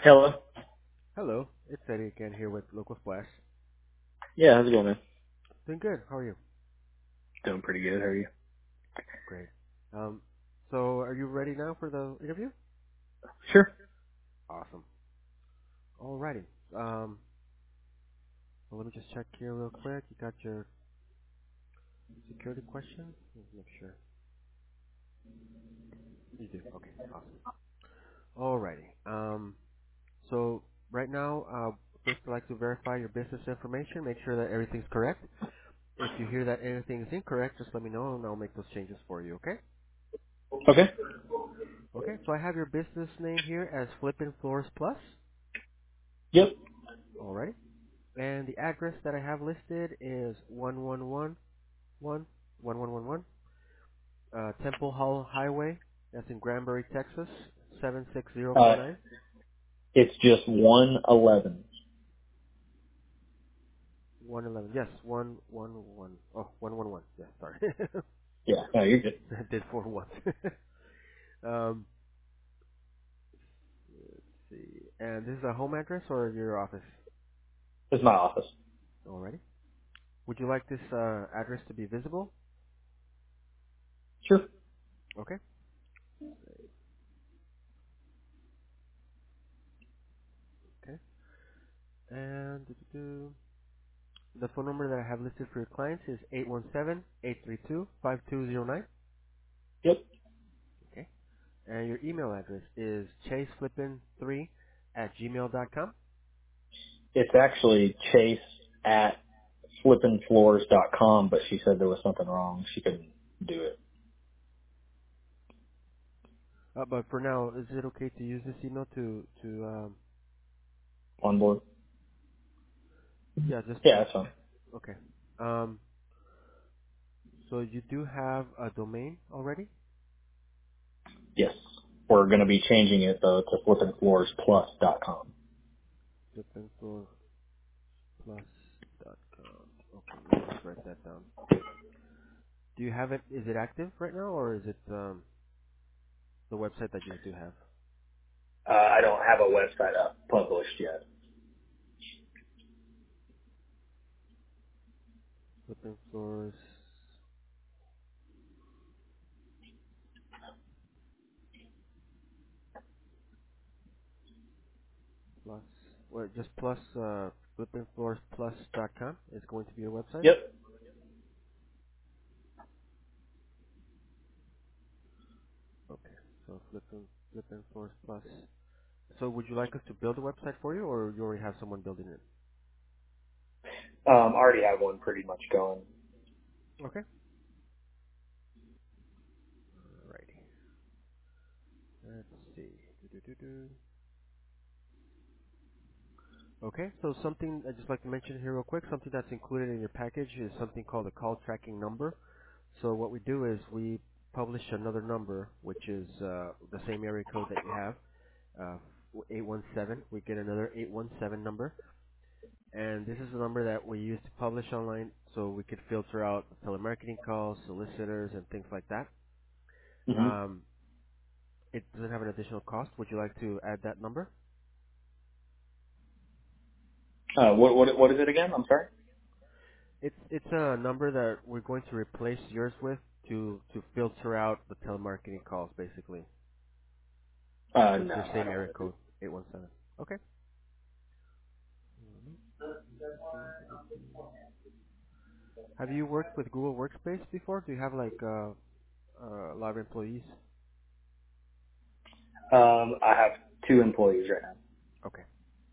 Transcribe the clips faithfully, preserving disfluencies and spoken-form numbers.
Hello. Hello, it's Eddie again here with Local Splash. Yeah, how's it going, man? Doing good. How are you? Doing pretty good. How are you? Great. Um, so are you ready now for the interview? Sure. Awesome. Alrighty. Um, well, let me just check here real quick. You got your security question? Let's make sure. You do. Okay. Awesome. Alrighty. Um, so right now, uh, first I'd like to verify your business information. Make sure that everything's correct. If you hear that anything is incorrect, just let me know and I'll make those changes for you. Okay? Okay. Okay. So I have your business name here as Flippin' Floors Plus. Yep. Alrighty. And the address that I have listed is one one one one one one one one uh, Temple Hall Highway. That's in Granbury, Texas, seven six zero four Uh, nine. it's just one eleven. one eleven. Yes, one one one. Oh, one one one. Yeah, sorry. Yeah. No, you're good. I did four ones. um, let's see. And this is a home address or your office? This is my office. Alrighty. Would you like this uh, address to be visible? Sure. Okay. Okay. And doo-doo-doo. The phone number that I have listed for your clients is eight one seven, eight three two, five two zero nine. Yep. Okay. And your email address is chaseflippin three at gmail dot com. It's actually Chase at flippin floors dot com, but she said there was something wrong. She couldn't do it. Uh, but for now, is it okay to use this email to, to um, On board? yeah, just, Yeah, that's fine. okay. Um, so you do have a domain already? Yes. We're going to be changing it, though, to flippin floors plus dot com. flippenfloorplus dot com. Okay, let me just write that down. Do you have it, is it active right now, or is it um, the website that you do have? Uh, I don't have a website up published yet. Flippenfloors plus, well, just plus, uh, flippenfloorsplus dot com is going to be your website. Yep. Okay, so flippin, flippenfloors plus. So would you like us to build a website for you, or you already have someone building it? Um, I already have one pretty much going. Okay. Alrighty. Let's see. Do-do-do-do. Okay, so something I'd just like to mention here real quick, something that's included in your package is something called a call tracking number. So what we do is we publish another number, which is uh, the same area code that you have, uh, eight one seven. We get another eight one seven number, and this is the number that we use to publish online so we could filter out telemarketing calls, solicitors, and things like that. hmm Um, it doesn't have an additional cost. Would you like to add that number? Uh, what, what, what is it again? I'm sorry? It's it's a number that we're going to replace yours with to to filter out the telemarketing calls, basically, Uh, with no, your I same don't area want to do code, eight one seven. Okay. Have you worked with Google Workspace before? Do you have like uh, uh, a lot of employees? Um, I have two employees right now. Okay.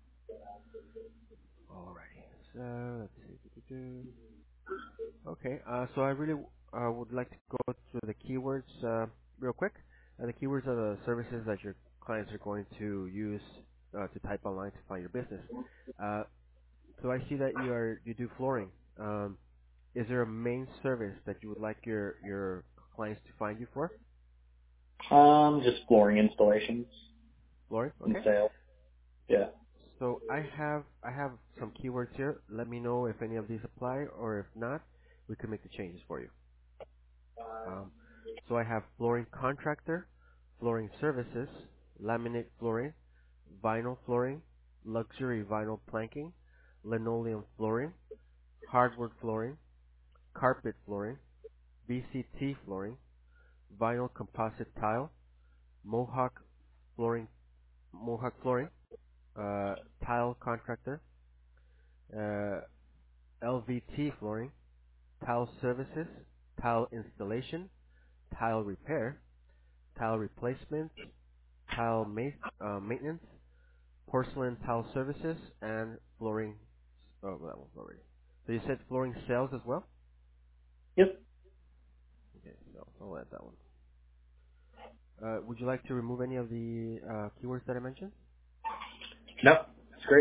Alrighty. So let's see. Do-do-do. Okay. Uh, so I really uh, would like to go through the keywords uh, real quick. Uh, the keywords are the services that your clients are going to use uh, to type online to find your business. Uh, so I see that you are you do flooring. Um, is there a main service that you would like your your clients to find you for? Um, just flooring installations Flooring. and Okay. sale. Yeah. So I have I have some keywords here. Let me know if any of these apply, or if not, we can make the changes for you. Um, so I have flooring contractor, flooring services, laminate flooring, vinyl flooring, luxury vinyl planking, linoleum flooring, hardwood flooring, carpet flooring, V C T flooring, vinyl composite tile, Mohawk flooring, Mohawk flooring, uh, tile contractor, uh, L V T flooring, tile services, tile installation, tile repair, tile replacement, tile ma- uh, maintenance, porcelain tile services, and flooring. Oh, that one's already. So you said flooring sales as well? Yep. Okay, so I'll add that one. Uh, would you like to remove any of the uh, keywords that I mentioned? No, that's great.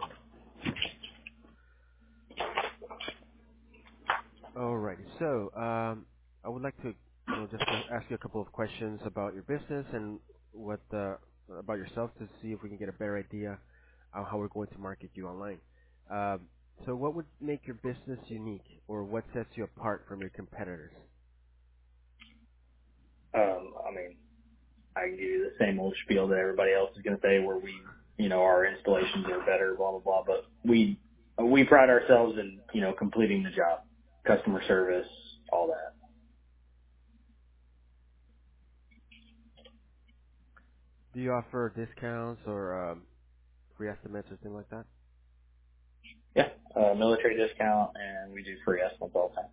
Alrighty. So, um, I would like to, you know, just uh, ask you a couple of questions about your business and what uh, about yourself to see if we can get a better idea of how we're going to market you online. Um, so, what would make your business unique, or what sets you apart from your competitors? Um, I mean, I can give you the same old spiel that everybody else is going to say, where we, you know, our installations are better, blah blah blah. But we we pride ourselves in, you know, completing the job, customer service, all that. Do you offer discounts or um, free estimates or things like that? Yeah, uh, military discount, and we do free estimates all the time.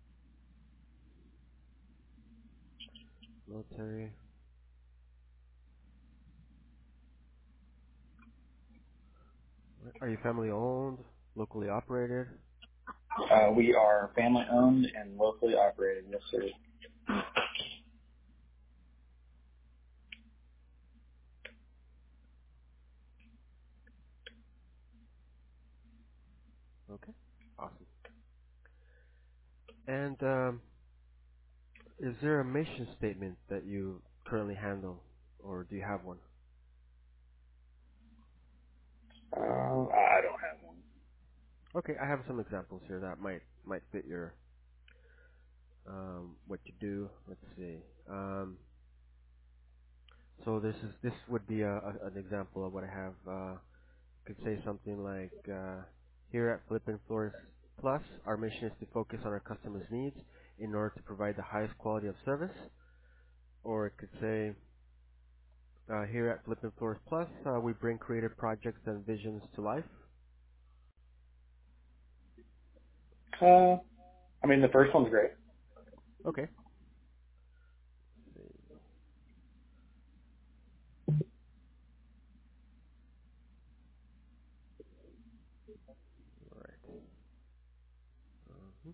Military. Are you family owned, locally operated? Uh, we are family owned and locally operated. Yes, sir. Okay, awesome. And um, is there a mission statement that you currently handle, or do you have one? Uh, I don't have one. Okay, I have some examples here that might might fit your um, what you do. Let's see. Um, so this is this would be a, a, an example of what I have. Uh, could say something like, uh, here at Flippin' Floors Plus, our mission is to focus on our customers' needs in order to provide the highest quality of service. Or it could say, uh, here at Flippin' Floors Plus, uh, we bring creative projects and visions to life. Uh, I mean, the first one's great. Okay. All right. Mhm.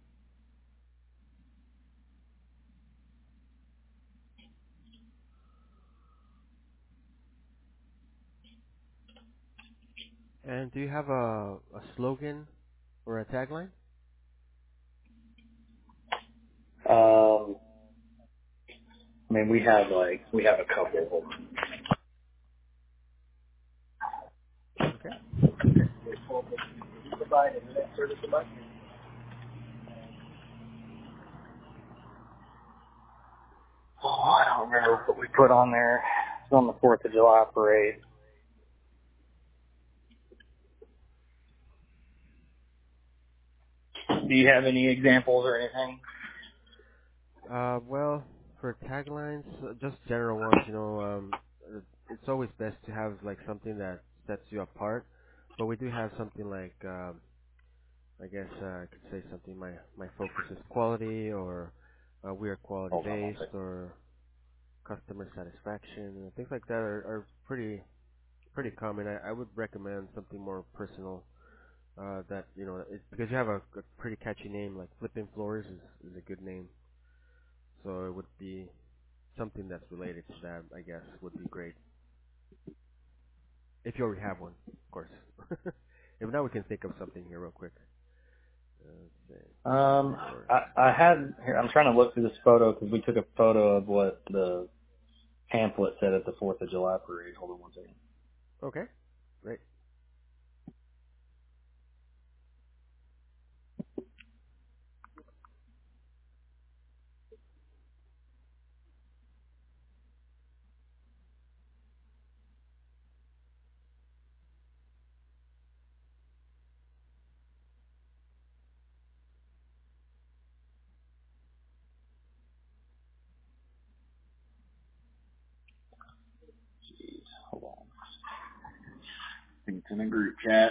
And do you have a, a slogan or a tagline? Um, I mean, we have like we have a couple. Okay. Oh, I don't remember what we put on there. It's on the Fourth of July parade. Do you have any examples or anything? Uh, well, for taglines, uh, just general ones, you know, um, uh, it's always best to have like something that sets you apart. But we do have something like, um, I guess uh, I could say something. My my focus is quality, or uh, we are quality Hold on one based, second. or customer satisfaction, and things like that are, are pretty pretty common. I, I would recommend something more personal. Uh, that you know, it, because you have a, a pretty catchy name, like Flipping Floors is, is a good name. So it would be something that's related to that, I guess, would be great. If you already have one, of course. If not, we can think of something here real quick. Uh, let's see. Flipping Um, floors. I, I had here. I'm trying to look through this photo because we took a photo of what the pamphlet said at the Fourth of July parade. Hold on one second. Okay, great. think it's in a group chat.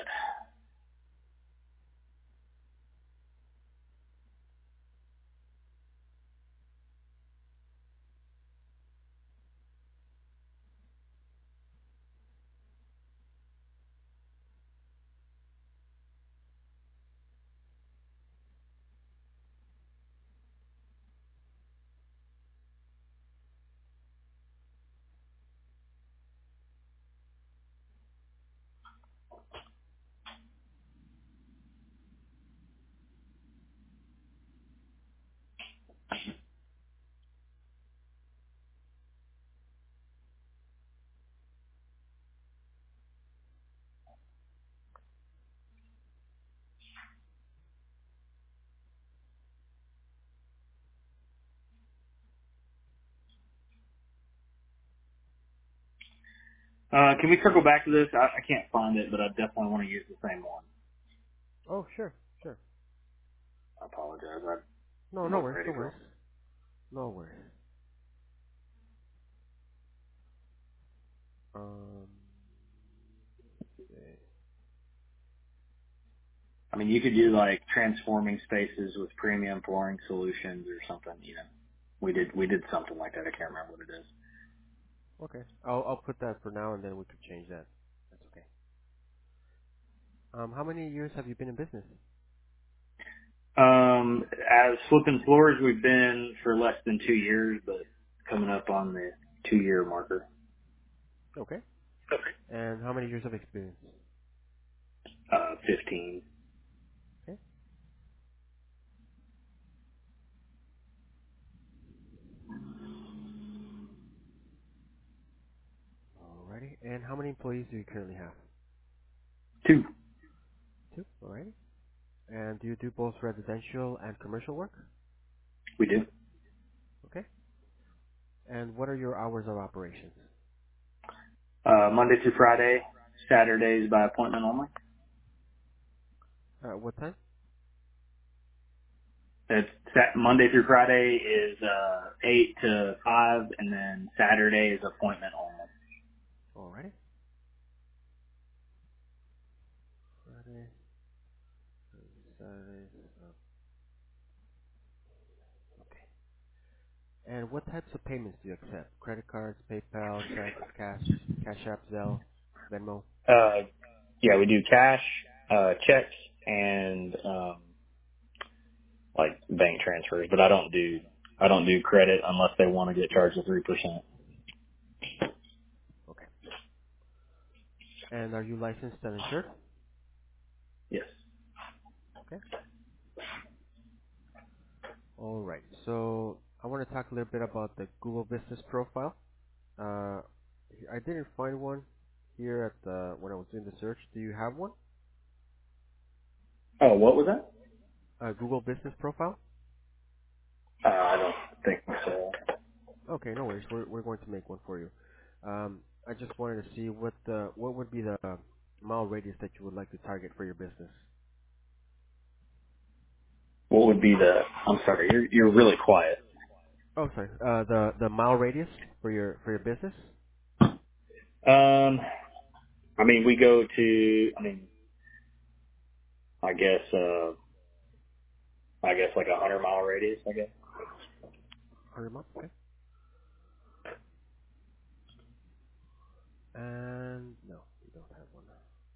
Uh, can we circle back to this? I, I can't find it, but I definitely want to use the same one. Oh, sure, sure. I apologize. I No, no wasn't worries, ready no for worries. it. No worries. Um, okay. I mean, you could do like transforming spaces with premium flooring solutions or something. You know, we did we did something like that. I can't remember what it is. Okay. I'll I'll put that for now, and then we could change that. That's okay. Um, how many years have you been in business? Um, as flipping floors, we've been for less than two years, but coming up on the two year marker. Okay. And how many years of experience? Uh, fifteen. Okay. Alrighty. And how many employees do you currently have? Two. Two. Alrighty. And do you do both residential and commercial work? We do. Okay. And what are your hours of operations? Uh, Monday through Friday, Saturdays by appointment only. Uh, what time? It's Sat- Monday through Friday is uh, eight to five, and then Saturday is appointment only. Alrighty. Friday, Saturday. uh, Okay. And what types of payments do you accept? Credit cards, PayPal, checks, cash, Cash App, Zelle, Venmo? Uh, yeah, we do cash, uh, checks, and um, like bank transfers, but I don't do I don't do credit unless they want to get charged a three percent. Okay. And are you licensed and insured? Yes. Okay. Alright. So I want to talk a little bit about the Google Business Profile. Uh, I didn't find one here at the when I was doing the search. Do you have one? Oh, what was that? A Google Business Profile? Uh, I don't think so. Okay, no worries. We're we're going to make one for you. Um, I just wanted to see what the what would be the mile radius that you would like to target for your business. What would be the? I'm sorry, you're you're really quiet. Oh, sorry. Uh, the the mile radius for your for your business. Um, I mean, we go to. I mean, I guess. Uh, I guess like a hundred mile radius. I guess. Hundred miles. Okay. And no, we don't have one.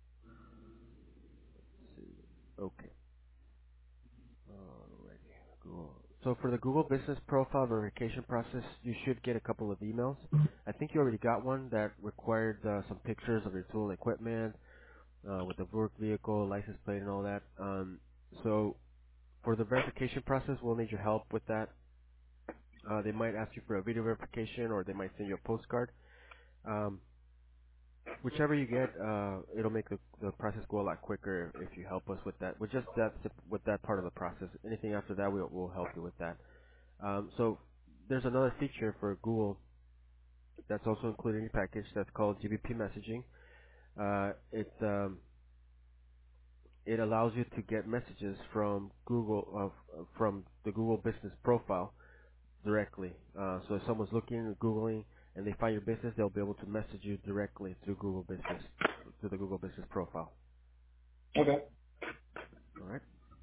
Let's see. Okay. Alrighty. Google. So for the Google Business Profile verification process, you should get a couple of emails. I think you already got one that required uh, some pictures of your tool and equipment, uh, with the work vehicle, license plate, and all that. Um, so for the verification process, we'll need your help with that. Uh, they might ask you for a video verification, or they might send you a postcard. Um, whichever you get, uh, it'll make the, the process go a lot quicker if you help us with that. With just that, with that part of the process. Anything after that, we'll, we'll help you with that. Um, so there's another feature for Google that's also included in your package that's called G B P messaging. Uh, it um, it allows you to get messages from Google uh, from the Google Business Profile directly. Uh, so if someone's looking or Googling and they find your business, they'll be able to message you directly through Google Business. to the Google Business Profile. Okay. All right.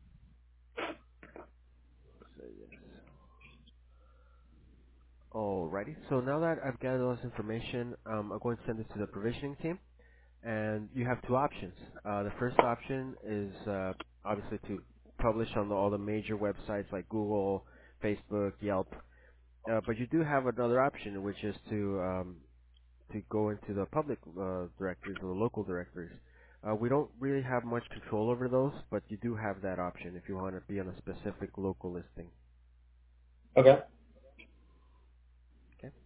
So yes. Alrighty. So now that I've gathered all this information, um, I'm going to send this to the provisioning team, and you have two options. Uh, the first option is uh, obviously to publish on the, all the major websites like Google, Facebook, Yelp, uh, but you do have another option, which is to um, to go into the public uh, directories or the local directories. Uh, we don't really have much control over those, but you do have that option if you want to be on a specific local listing. Okay. Okay.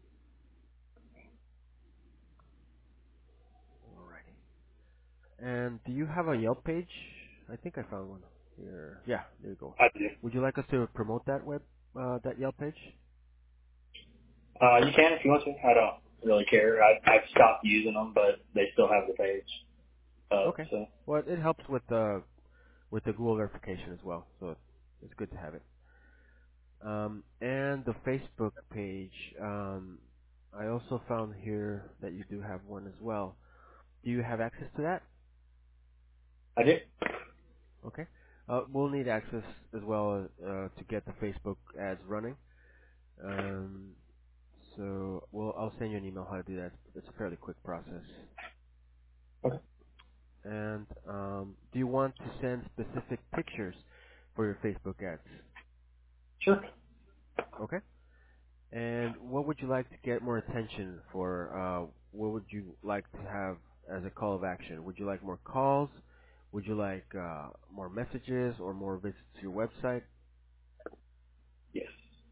Alrighty. And do you have a Yelp page? I think I found one here. Yeah, there you go. I do. Would you like us to promote that web, uh, that Yelp page? Uh, you can if you want to. I don't really care. I, I've stopped using them, but they still have the page up. Okay. So Well, it helps with the with the Google verification as well, so it's good to have it. Um, and the Facebook page. Um, I also found here that you do have one as well. Do you have access to that? I do. Okay. Uh, we'll need access as well uh, to get the Facebook ads running. Um, so, well, I'll send you an email how to do that. It's a fairly quick process. Okay. And um, do you want to send specific pictures for your Facebook ads? Sure. Okay. And what would you like to get more attention for? Uh, what would you like to have as a call of action? Would you like more calls? Would you like uh, more messages or more visits to your website? Yes.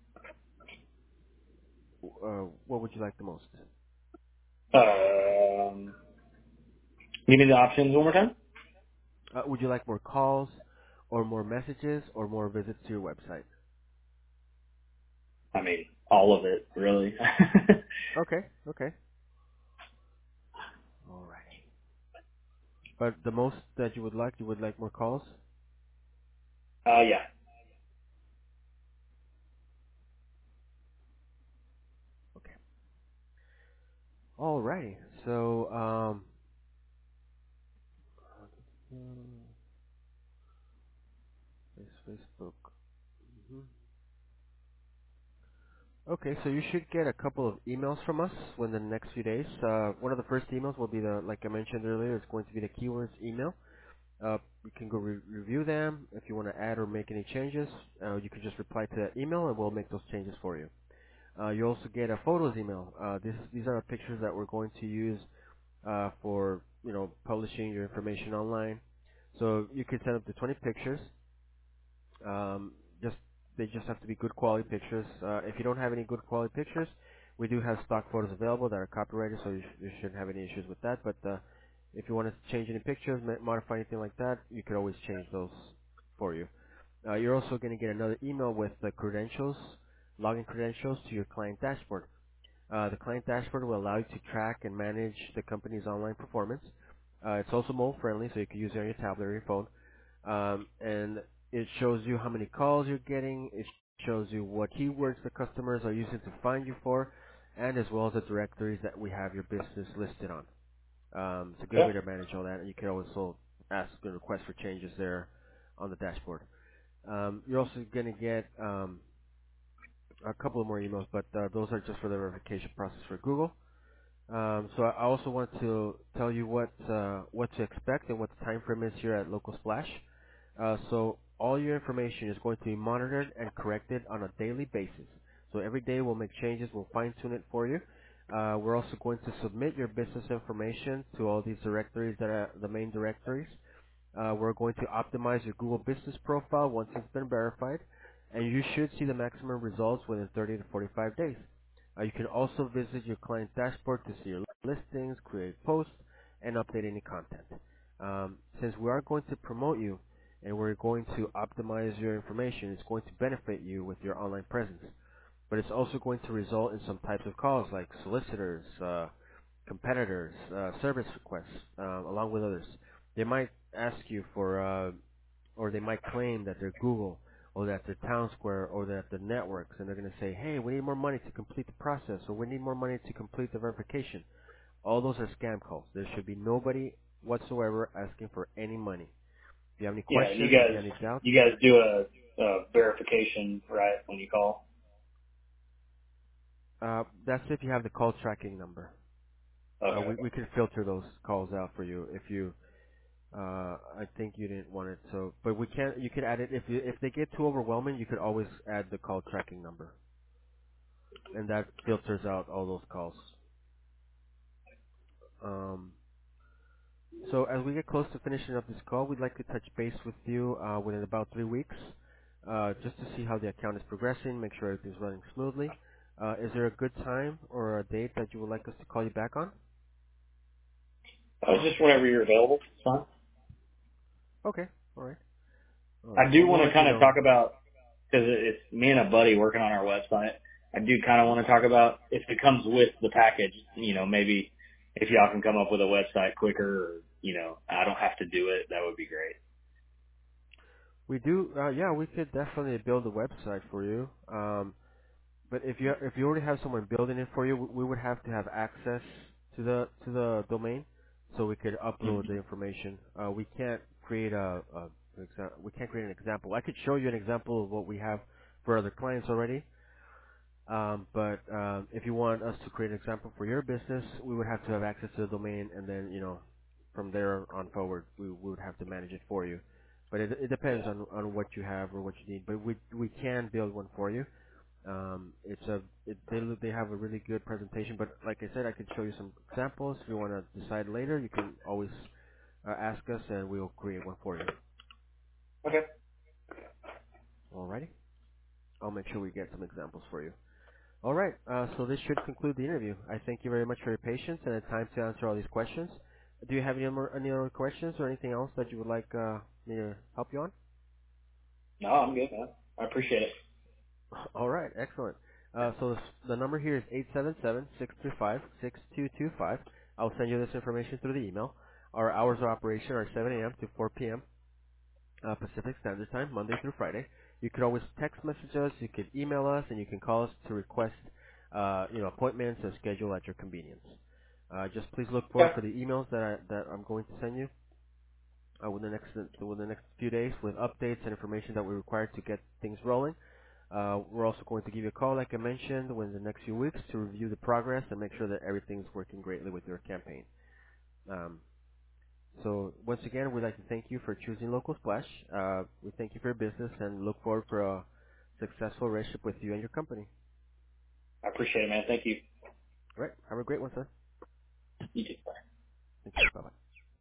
Uh, what would you like the most? Um, give me the options one more time. Uh, would you like more calls or more messages or more visits to your website? I mean, all of it, really. Okay, okay. Alrighty. But the most that you would like, you would like more calls? uh, yeah. Okay. Alrighty. So, um, Face- Facebook. Mhm. Okay, so you should get a couple of emails from us within the next few days. Uh, one of the first emails will be the, like I mentioned earlier, it's going to be the keywords email. Uh, you can go re- review them. If you want to add or make any changes, uh, you can just reply to that email and we'll make those changes for you. Uh, you also get a photos email. Uh, this, these are pictures that we're going to use uh, for, you know, publishing your information online. So you can send up to twenty pictures. Um, just they just have to be good quality pictures. Uh, if you don't have any good quality pictures, we do have stock photos available that are copyrighted, so you, sh- you shouldn't have any issues with that. But uh, if you want to change any pictures, ma- modify anything like that, you could always change those for you. Uh, you're also going to get another email with the credentials, login credentials to your client dashboard. Uh, the client dashboard will allow you to track and manage the company's online performance. Uh, it's also mobile friendly, so you can use it on your tablet or your phone. Um, and it shows you how many calls you're getting. It shows you what keywords the customers are using to find you for, and as well as the directories that we have your business listed on. Um, it's a good Yeah. way to manage all that, and you can also ask and request for changes there on the dashboard. Um, you're also going to get um, a couple of more emails, but uh, those are just for the verification process for Google. Um, so I also want to tell you what uh, what to expect and what the time frame is here at Local Splash. Uh, so all your information is going to be monitored and corrected on a daily basis. So every day we'll make changes, we'll fine tune it for you. Uh, we're also going to submit your business information to all these directories that are the main directories. Uh, we're going to optimize your Google Business profile once it's been verified, and you should see the maximum results within thirty to forty-five days. Uh, you can also visit your client dashboard to see your listings, create posts, and update any content. Um, since we are going to promote you and we're going to optimize your information, it's going to benefit you with your online presence. But it's also going to result in some types of calls like solicitors, uh, competitors, uh, service requests, uh, along with others. They might ask you for, uh, or they might claim that they're Google, or that they're Town Square, or that they're networks, and they're going to say, hey, we need more money to complete the process, or we need more money to complete the verification. All those are scam calls. There should be nobody whatsoever asking for any money. If you have any Yeah, you questions, if you guys have any doubts, you guys do a, a verification, right, when you call? uh, that's if you have the call tracking number. Uh, Okay. we we can filter those calls out for you if you. Uh, I think you didn't want it, so but we can. You can add it if you if they get too overwhelming. You could always add the call tracking number, and that filters out all those calls. Um, so as we get close to finishing up this call, we'd like to touch base with you uh, within about three weeks, uh, just to see how the account is progressing, make sure everything's running smoothly. Uh, is there a good time or a date that you would like us to call you back on? Uh, just whenever you're available. It's fine. Okay, all right, all I right. Well, do we'll want to let you kind of know. talk about, because it's me and a buddy working on our website. I do kind of want to talk about if it comes with the package, you know, maybe if y'all can come up with a website quicker, or, you know, I don't have to do it, that would be great. We do, uh, yeah, we could definitely build a website for you. Um, but if you if you already have someone building it for you, we would have to have access to the to the domain, so we could upload the Mhm. information. Uh, we can't create a, a exa- we can't create an example. I could show you an example of what we have for other clients already. Um, but um, if you want us to create an example for your business, we would have to have access to the domain, and then you know, from there on forward, we, we would have to manage it for you. But it, it depends Yeah. on on what you have or what you need. But we we can build one for you. Um, it's a it, they they have a really good presentation. But like I said, I could show you some examples. If you want to decide later, you can always uh, ask us, and we'll create one for you. Okay. Alrighty, I'll make sure we get some examples for you. All right. Uh, so this should conclude the interview. I thank you very much for your patience and the time to answer all these questions. Do you have any more any other questions or anything else that you would like uh, me to help you on? No, I'm good, man. I appreciate it. All right. Excellent. Uh, so this, the number here is eight seven seven, six two five, six two two five. I'll send you this information through the email. Our hours of operation are seven a m to four p m uh, Pacific Standard Time, Monday through Friday. You could always text message us, you could email us, and you can call us to request, uh, you know, appointments or schedule at your convenience. Uh, just please look forward Okay. for the emails that I, that I'm going to send you uh, within the next within the next few days with updates and information that we require to get things rolling. Uh, we're also going to give you a call, like I mentioned, within the next few weeks to review the progress and make sure that everything's working greatly with your campaign. Um, so once again, we'd like to thank you for choosing Local Splash. Uh, we thank you for your business and look forward for a successful relationship with you and your company. I appreciate it, man. Thank you. All right. Have a great one, sir. You too. Bye. Thank you. Bye-bye.